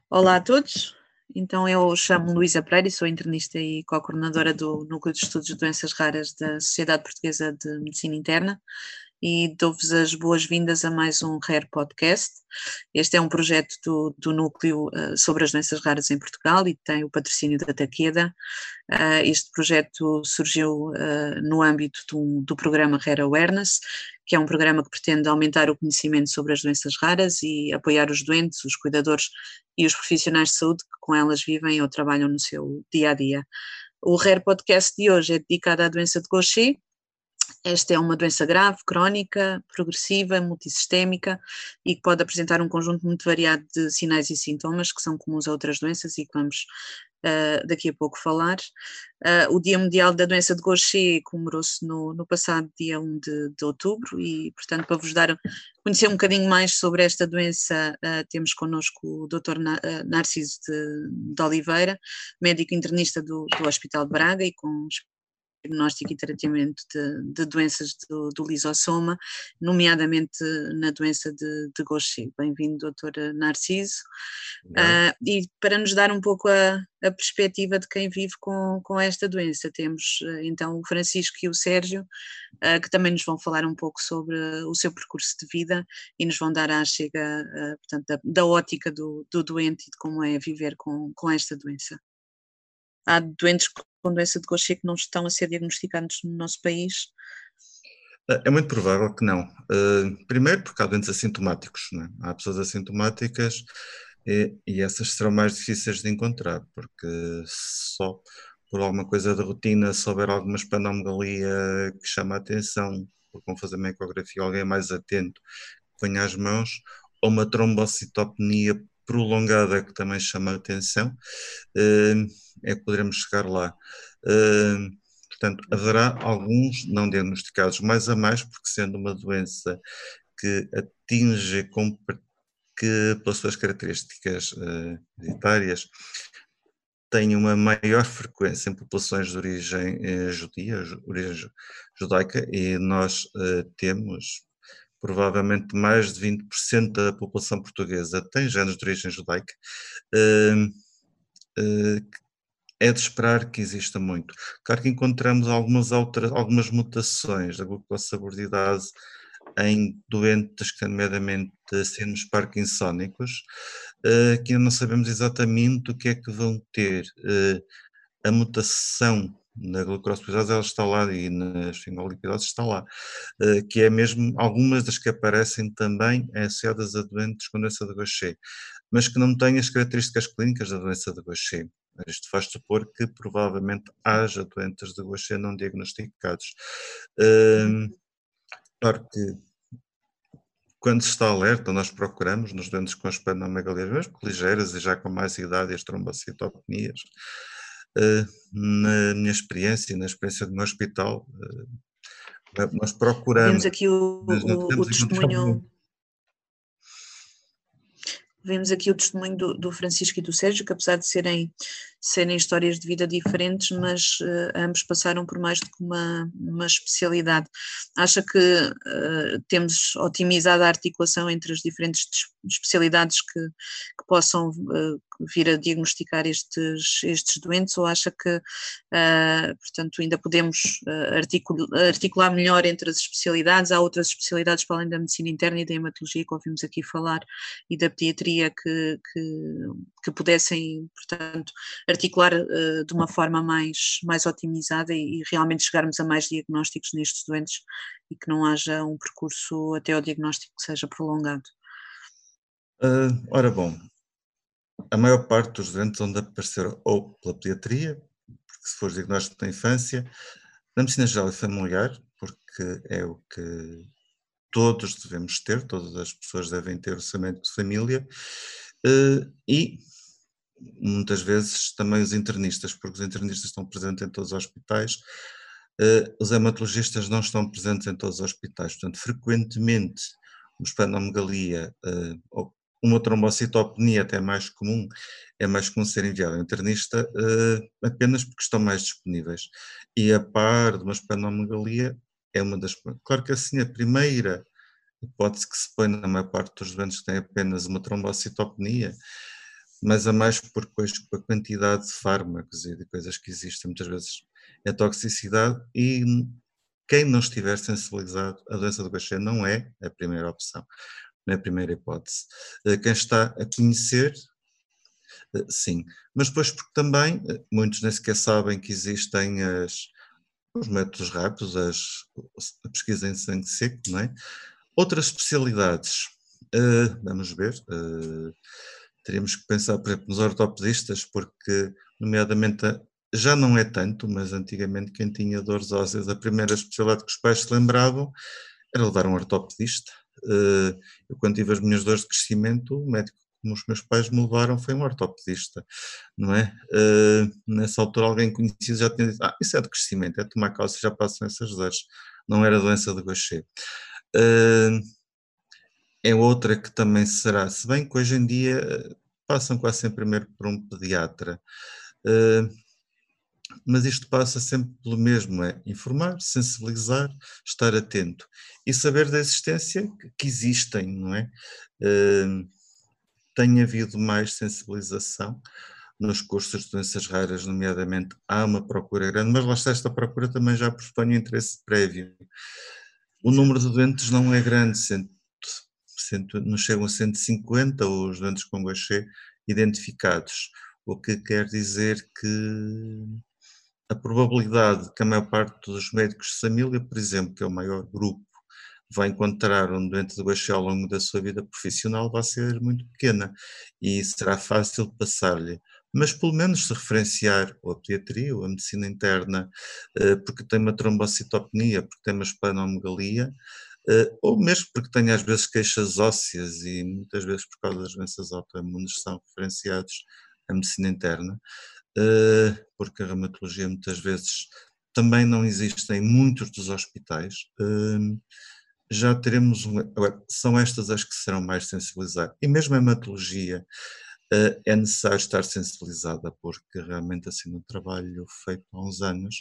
Olá a todos, então eu chamo-me Luísa Pereira e sou internista e co-coordenadora do Núcleo de Estudos de Doenças Raras da Sociedade Portuguesa de Medicina Interna e dou-vos as boas-vindas a mais um Rare Podcast. Este é um projeto do Núcleo sobre as doenças raras em Portugal e tem o patrocínio da Takeda. Este projeto surgiu no âmbito do programa Rare Awareness, que é um programa que pretende aumentar o conhecimento sobre as doenças raras e apoiar os doentes, os cuidadores e os profissionais de saúde que com elas vivem ou trabalham no seu dia-a-dia. O Rare Podcast de hoje é dedicado à doença de Gaucher. Esta é uma doença grave, crónica, progressiva, multissistémica e que pode apresentar um conjunto muito variado de sinais e sintomas que são comuns a outras doenças e que vamos daqui a pouco falar. O Dia Mundial da Doença de Gaucher comemorou-se no passado dia 1 de outubro e, portanto, para vos conhecer um bocadinho mais sobre esta doença, temos connosco o Dr. Narciso de Oliveira, médico internista do Hospital de Braga e com diagnóstico e tratamento de doenças do lisossoma, nomeadamente na doença de Gaucher. Bem-vindo, doutor Narciso. E para nos dar um pouco a perspectiva de quem vive com esta doença, temos então o Francisco e o Sérgio, que também nos vão falar um pouco sobre o seu percurso de vida e nos vão dar a chega, portanto, da ótica do doente e de como é viver com esta doença. Há doentes com doença de Gaucher que não estão a ser diagnosticados no nosso país? É muito provável que não. Primeiro porque há doentes assintomáticos, não é? Há pessoas assintomáticas e essas serão mais difíceis de encontrar, porque só por alguma coisa de rotina, se houver alguma espanomegalia que chama a atenção, porque vão fazer uma ecografia, alguém mais atento, que ponha as mãos, ou uma trombocitopenia prolongada que também chama a atenção, é que poderemos chegar lá. Portanto, haverá alguns não diagnosticados mais a mais, porque sendo uma doença que atinge que, pelas suas características hereditárias, tem uma maior frequência em populações de origem judia, origem judaica, e nós temos provavelmente mais de 20% da população portuguesa tem genes de origem judaica, é de esperar que exista muito. Claro que encontramos algumas mutações da glucosaboridase em doentes que, nomeadamente, síndromes parkinsónicos, que ainda não sabemos exatamente o que é que vão ter. A mutação na glucosaboridase ela está lá e nas fingolipidoses está lá, que é mesmo algumas das que aparecem também associadas a doentes com doença de Gaucher, mas que não têm as características clínicas da doença de Gaucher. Isto faz supor que provavelmente haja doentes de Gaucher não diagnosticados. Claro que quando se está alerta, nós procuramos nos doentes com esplenomegalia, mesmo ligeiras e já com mais idade, as trombocitopenias. Na minha experiência e na experiência do meu hospital, nós procuramos, Vimos aqui mas não o temos encontrado testemunho. muito. Vemos aqui o testemunho do Francisco e do Sérgio, que apesar de serem histórias de vida diferentes, mas ambos passaram por mais do que uma especialidade. Acha que temos otimizado a articulação entre as diferentes especialidades que possam vir a diagnosticar estes doentes, ou acha que, portanto, ainda podemos articular melhor entre as especialidades? Há outras especialidades para além da medicina interna e da hematologia que ouvimos aqui falar e da pediatria que pudessem, portanto, articular de uma forma mais otimizada e realmente chegarmos a mais diagnósticos nestes doentes e que não haja um percurso até ao diagnóstico que seja prolongado. Ora bom, a maior parte dos doentes vão aparecer ou pela pediatria, porque se for diagnóstico da infância, na medicina geral e familiar, porque é o que todos devemos ter, todas as pessoas devem ter orçamento de família, e muitas vezes também os internistas, porque os internistas estão presentes em todos os hospitais, os hematologistas não estão presentes em todos os hospitais, portanto, frequentemente, uma esplenomegalia ou uma trombocitopenia até é mais comum ser enviado ao internista apenas porque estão mais disponíveis. E a par de uma esplenomegalia é uma das... Claro que assim a primeira hipótese que se põe na maior parte dos doentes que têm apenas uma trombocitopenia mas a mais por depois com a quantidade de fármacos e de coisas que existem, muitas vezes é toxicidade e quem não estiver sensibilizado, a doença do Gaucher não é a primeira opção, não é a primeira hipótese. Quem está a conhecer, sim, mas depois porque também muitos nem sequer sabem que existem os métodos rápidos, a pesquisa em sangue seco, não é? Outras especialidades, vamos ver, teríamos que pensar, por exemplo, nos ortopedistas, porque, nomeadamente, já não é tanto, mas antigamente quem tinha dores ósseas, a primeira especialidade que os pais se lembravam era levar um ortopedista. Eu, quando tive as minhas dores de crescimento, o médico como os meus pais me levaram foi um ortopedista, não é? Nessa altura alguém conhecido já tinha dito, isso é de crescimento, é tomar calça e já passam essas dores, não era doença de Gaucher. É outra que também será, se bem que hoje em dia passam quase sempre primeiro por um pediatra, mas isto passa sempre pelo mesmo, é informar, sensibilizar, estar atento e saber da existência que existem, não é? Tem havido mais sensibilização nos cursos de doenças raras, nomeadamente há uma procura grande, mas lá está, esta procura também já pressupõe um interesse prévio. O número de doentes não é grande, não chegam a 150 os doentes com Gaucher identificados, o que quer dizer que a probabilidade que a maior parte dos médicos de família, por exemplo, que é o maior grupo, vai encontrar um doente de Gaucher ao longo da sua vida profissional vai ser muito pequena e será fácil passar-lhe. Mas pelo menos se referenciar ou a pediatria ou a medicina interna, porque tem uma trombocitopenia, porque tem uma esplenomegalia, ou mesmo porque tem às vezes queixas ósseas e muitas vezes por causa das doenças autoimunes são referenciados à medicina interna, porque a reumatologia muitas vezes também não existe em muitos dos hospitais. Já teremos, são estas as que serão mais sensibilizadas. E mesmo a hematologia é necessário estar sensibilizada, porque realmente assim no trabalho feito há uns anos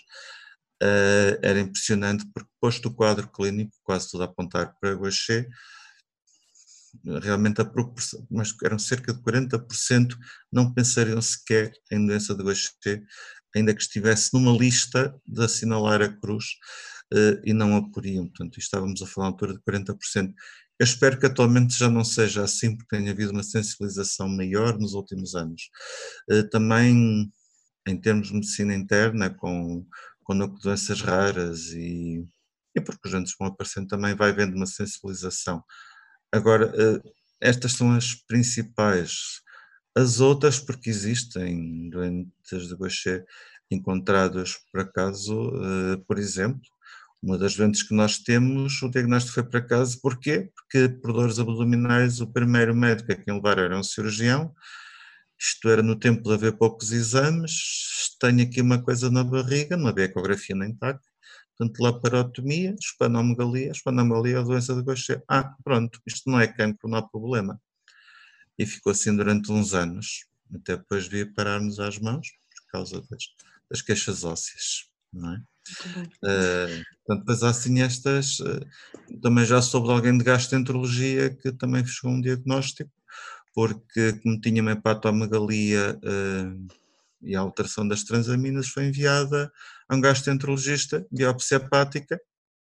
era impressionante, porque posto o quadro clínico, quase tudo a apontar para Gaucher, realmente a proporção, mas eram cerca de 40% não pensariam sequer em doença de Gaucher, ainda que estivesse numa lista de assinalar a cruz e não a poriam. Portanto, estávamos a falar na altura de 40%. Eu espero que atualmente já não seja assim, porque tem havido uma sensibilização maior nos últimos anos. Também, em termos de medicina interna, com núcleo de doenças raras e porque os doentes vão aparecendo, também vai havendo uma sensibilização. Agora, estas são as principais. As outras, porque existem doentes de Gaucher encontrados por acaso, por exemplo, uma das doentes que nós temos, o diagnóstico foi por acaso, porquê? Porque por dores abdominais o primeiro médico a quem levar era um cirurgião, isto era no tempo de haver poucos exames, tenho aqui uma coisa na barriga, não havia ecografia nem TAC, portanto laparotomia, espanomegalia, a doença de Gaucher. Pronto, isto não é cancro, não há problema. E ficou assim durante uns anos, até depois veio parar-nos às mãos, por causa das queixas ósseas, não é? Portanto, depois há assim estas, também já soube de alguém de gastroenterologia que também fechou um diagnóstico, porque como tinha uma hepatomegalia e a alteração das transaminas foi enviada a um gastroenterologista, biópsia hepática,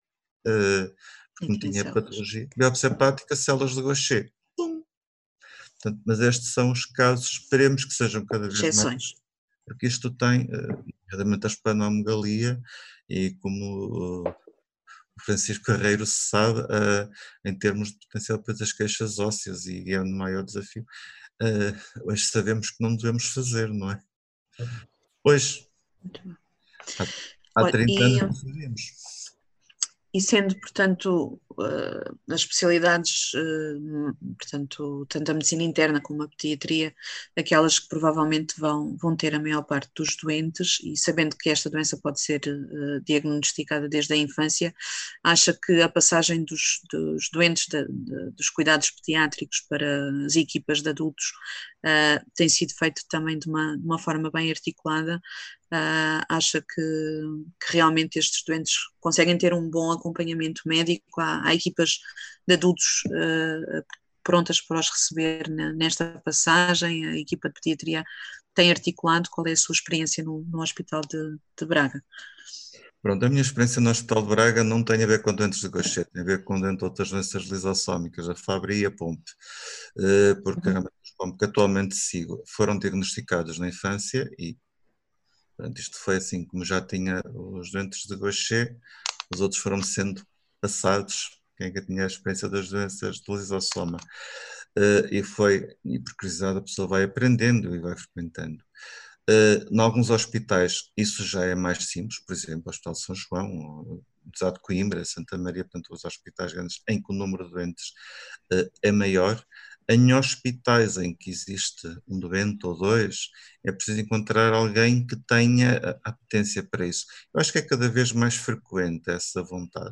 porque não tinha patologia, biópsia hepática, células de Gaucher. Pum. Portanto, mas estes são os casos, esperemos que sejam cada vez mais, porque isto tem, nomeadamente a espanomegalia, e como o Francisco Carreiro se sabe, em termos de potencial para as queixas ósseas, e é o maior desafio, hoje sabemos que não devemos fazer, não é? Hoje, há 30 anos não sabíamos. E sendo, portanto, as especialidades, portanto, tanto a medicina interna como a pediatria, aquelas que provavelmente vão ter a maior parte dos doentes, e sabendo que esta doença pode ser diagnosticada desde a infância, acha que a passagem dos doentes dos cuidados pediátricos para as equipas de adultos tem sido feito também de uma forma bem articulada? Acha que realmente estes doentes conseguem ter um bom acompanhamento médico? Há equipas de adultos prontas para os receber nesta passagem? A equipa de pediatria tem articulado? Qual é a sua experiência no Hospital de Braga? Pronto, a minha experiência no Hospital de Braga não tem a ver com doentes de Gaucher, tem a ver com dentro de outras doenças lisossómicas, a Fabry e a POMP, porque realmente os POMP que atualmente sigo foram diagnosticados na infância e, portanto, isto foi assim, como já tinha os doentes de Gaucher, os outros foram sendo passados, quem é que tinha a experiência das doenças de lisossoma, e por curiosidade a pessoa vai aprendendo e vai frequentando. Em alguns hospitais isso já é mais simples, por exemplo, o Hospital de São João, apesar de Coimbra, Santa Maria, portanto, os hospitais grandes em que o número de doentes é maior. Em hospitais em que existe um doente ou dois, é preciso encontrar alguém que tenha a apetência para isso. Eu acho que é cada vez mais frequente essa vontade.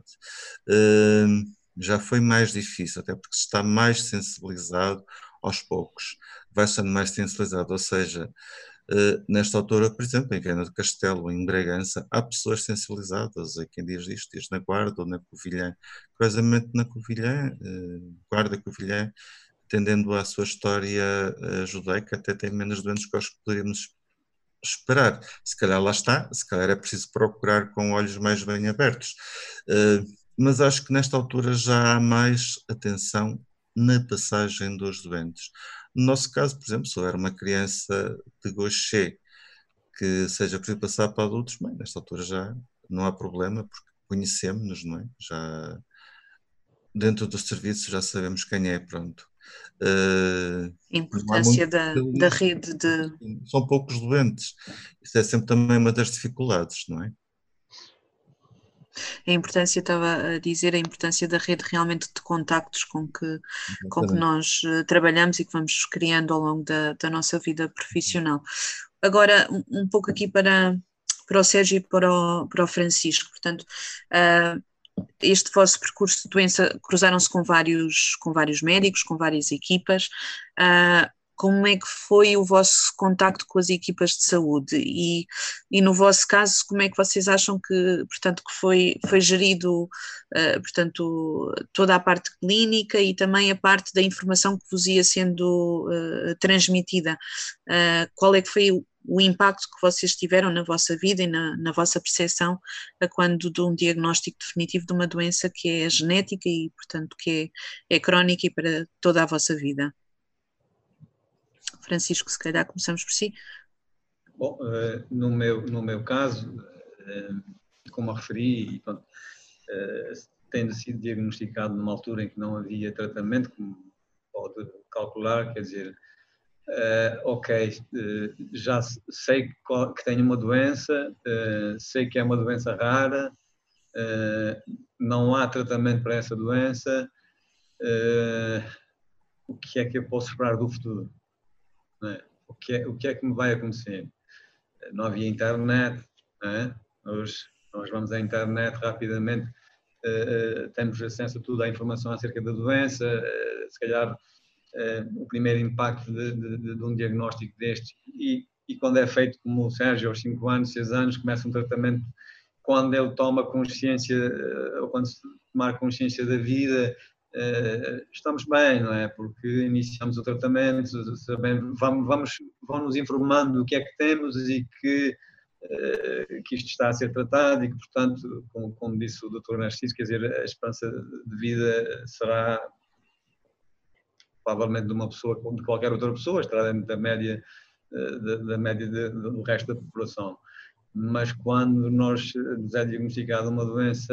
Já foi mais difícil, até porque se está mais sensibilizado aos poucos. Vai sendo mais sensibilizado, ou seja, nesta altura, por exemplo, em Viana do Castelo, em Bragança, há pessoas sensibilizadas. Há quem diz isto, diz na Guarda ou na Covilhã. Curiosamente, na Covilhã, Guarda Covilhã, tendendo à sua história judaica, até tem menos doentes que os que poderíamos esperar. Se calhar lá está, se calhar é preciso procurar com olhos mais bem abertos. Mas acho que nesta altura já há mais atenção na passagem dos doentes. No nosso caso, por exemplo, se houver uma criança de Gaucher que seja preciso passar para adultos, bem, nesta altura já não há problema, porque conhecemos-nos, não é? Já dentro do serviço já sabemos quem é, pronto. A Não há muito importância da especialismo, rede de. são poucos doentes. Isso é sempre também uma das dificuldades, não é? A importância, estava a dizer, a importância da rede realmente de contactos com que Exatamente. nós trabalhamos e que vamos criando ao longo da nossa vida profissional. Agora, um pouco aqui para o Sérgio e para o Francisco, portanto, este vosso percurso de doença cruzaram-se com vários médicos, com várias equipas. Como é que foi o vosso contacto com as equipas de saúde e no vosso caso, como é que vocês acham que, portanto, que foi gerido, portanto, toda a parte clínica e também a parte da informação que vos ia sendo transmitida? Qual é que foi o impacto que vocês tiveram na vossa vida e na vossa percepção a quando de um diagnóstico definitivo de uma doença que é genética e, portanto, que é crónica e para toda a vossa vida? Francisco, se calhar começamos por si. Bom, no meu caso, como a referi, pronto, tendo sido diagnosticado numa altura em que não havia tratamento, como pode calcular, quer dizer, ok, já sei que tenho uma doença, sei que é uma doença rara, não há tratamento para essa doença, o que é que eu posso esperar do futuro? Não é? O que é que me vai acontecer? Não havia internet, não é? Nós vamos à internet rapidamente, temos acesso a tudo, à informação acerca da doença, se calhar o primeiro impacto de um diagnóstico deste e quando é feito como o Sérgio, aos 5 anos, 6 anos, começa um tratamento, quando ele toma consciência, ou quando se tomar consciência da vida, estamos bem, não é? Porque iniciamos o tratamento, sabemos, vão-nos informando do que é que temos e que isto está a ser tratado e que, portanto, como disse o Dr. Narciso, quer dizer, a esperança de vida será provavelmente de uma pessoa como de qualquer outra pessoa, estará dentro da média, do resto da população. Mas quando nos é diagnosticada uma doença,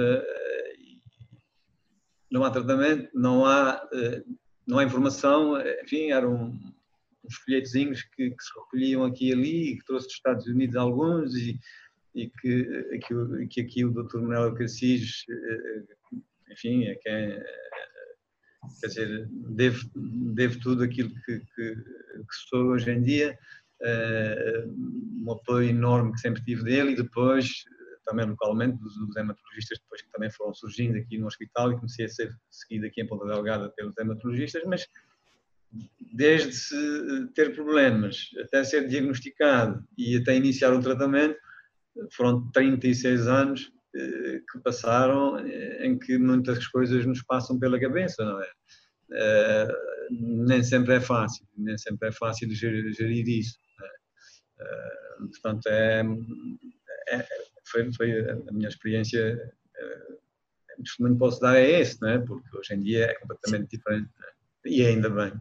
não há tratamento, não há informação, enfim, eram uns folhetozinhos que se recolhiam aqui e ali, e que trouxe dos Estados Unidos alguns, e que aqui o Dr. Manuel Cassis, enfim, é quem, quer dizer, devo tudo aquilo que sou hoje em dia, um apoio enorme que sempre tive dele, e depois também localmente dos hematologistas, depois que também foram surgindo aqui no hospital, e comecei a ser seguido aqui em Ponta Delgada pelos hematologistas, mas desde ter problemas até ser diagnosticado e até iniciar o tratamento, foram 36 anos que passaram, em que muitas coisas nos passam pela cabeça, não é? nem sempre é fácil, gerir isso. Portanto, foi a minha experiência, o testemunho que posso dar é esse, não é? Porque hoje em dia é completamente diferente, e ainda bem.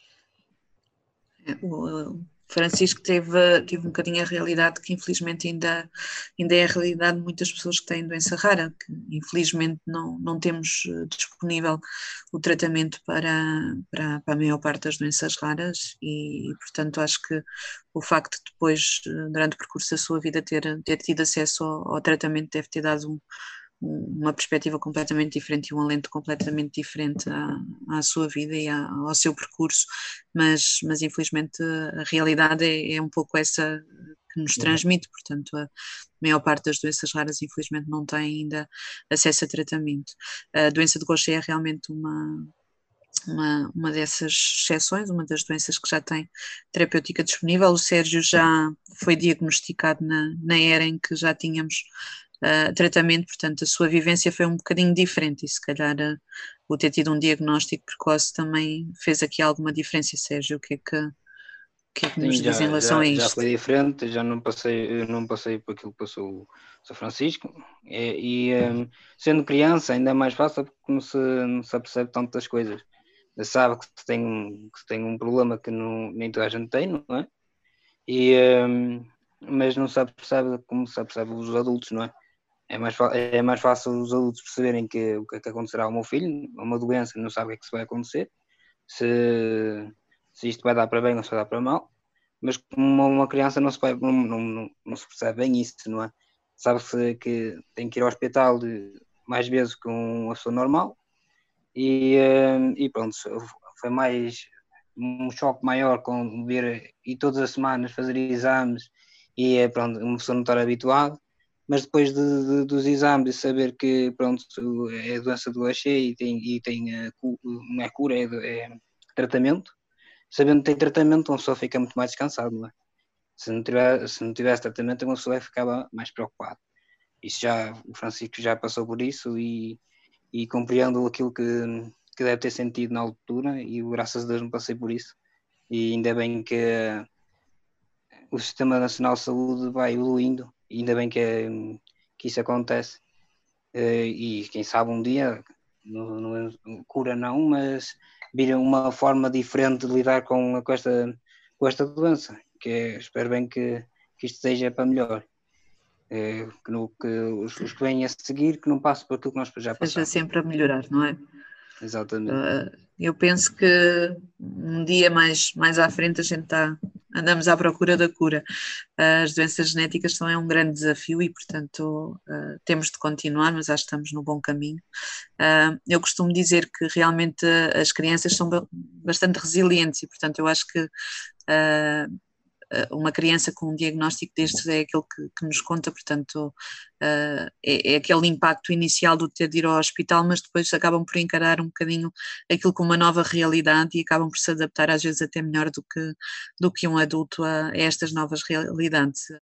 O Francisco teve um bocadinho a realidade que infelizmente ainda é a realidade de muitas pessoas que têm doença rara, que infelizmente não temos disponível o tratamento para a maior parte das doenças raras e portanto acho que o facto de depois, durante o percurso da sua vida, ter tido acesso ao tratamento deve ter dado uma perspectiva completamente diferente e um alento completamente diferente à sua vida e ao seu percurso, mas infelizmente a realidade é um pouco essa que nos transmite, portanto a maior parte das doenças raras infelizmente não tem ainda acesso a tratamento. A doença de Gaucher é realmente uma dessas exceções, uma das doenças que já tem terapêutica disponível. O Sérgio já foi diagnosticado na era em que já tínhamos tratamento, portanto a sua vivência foi um bocadinho diferente e se calhar o ter tido um diagnóstico precoce também fez aqui alguma diferença. Sérgio, o que é que nos diz em relação a isto? Já foi diferente, eu não passei por aquilo que passou o São Francisco sendo criança ainda é mais fácil porque não se apercebe tantas coisas. Sabe que tem um problema que nem toda a gente tem, não é? Mas não se apercebe como se apercebe os adultos, não é? É mais fácil os adultos perceberem o que é que acontecerá ao meu filho, uma doença, não sabe o que é que se vai acontecer, se isto vai dar para bem ou se vai dar para mal, mas como uma criança não se percebe bem isso, não é? Sabe-se que tem que ir ao hospital mais vezes que uma pessoa normal e pronto, foi mais um choque maior com ver e todas as semanas fazer exames e pronto, uma pessoa não estar habituada. Mas depois dos exames e saber que pronto, é a doença do Gaucher e tem não é cura, é tratamento, sabendo que tem tratamento, uma pessoa fica muito mais descansada, não é? Se não tivesse tratamento, uma pessoa ficava mais preocupada. O Francisco já passou por isso e compreendo aquilo que deve ter sentido na altura e graças a Deus não passei por isso. E ainda bem que o Sistema Nacional de Saúde vai evoluindo, ainda bem que isso acontece e quem sabe um dia não cura não, mas vira uma forma diferente de lidar com esta doença, espero bem que isto seja para melhor, que os que vêm a seguir que não passem por aquilo que nós já passamos. Seja sempre a melhorar, não é? Exatamente. Eu penso que um dia mais à frente andamos à procura da cura. As doenças genéticas também é um grande desafio e, portanto, temos de continuar, mas acho que estamos no bom caminho. Eu costumo dizer que realmente as crianças são bastante resilientes e, portanto, eu acho que uma criança com um diagnóstico destes é aquele que nos conta, portanto é aquele impacto inicial do ter de ir ao hospital, mas depois acabam por encarar um bocadinho aquilo como uma nova realidade e acabam por se adaptar às vezes até melhor do que um adulto a estas novas realidades.